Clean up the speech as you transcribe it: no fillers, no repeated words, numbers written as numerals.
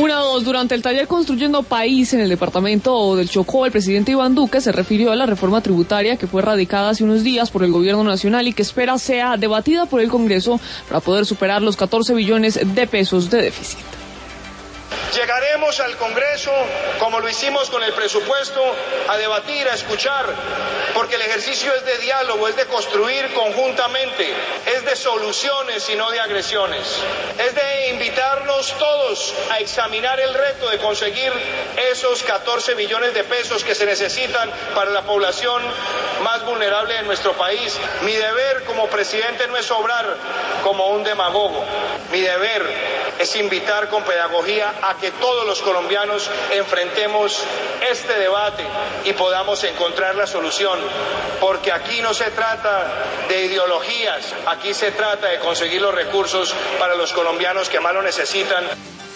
2. Durante el taller Construyendo País en el departamento del Chocó, el presidente Iván Duque se refirió a la reforma tributaria que fue radicada hace unos días por el gobierno nacional y que espera sea debatida por el Congreso para poder superar los 14 billones de pesos de déficit. Llegaremos al Congreso, como lo hicimos con el presupuesto, a debatir, a escuchar, porque el ejercicio es de diálogo, es de construir conjuntamente, es de soluciones y no de agresiones, es de invitarnos todos a examinar el reto de conseguir esos 14 billones de pesos que se necesitan para la población más vulnerable de nuestro país. Mi deber como presidente no es obrar como un demagogo, mi deber es invitar con pedagogía a que todos los colombianos enfrentemos este debate y podamos encontrar la solución, porque aquí no se trata de ideologías, aquí se trata de conseguir los recursos para los colombianos que más lo necesitan.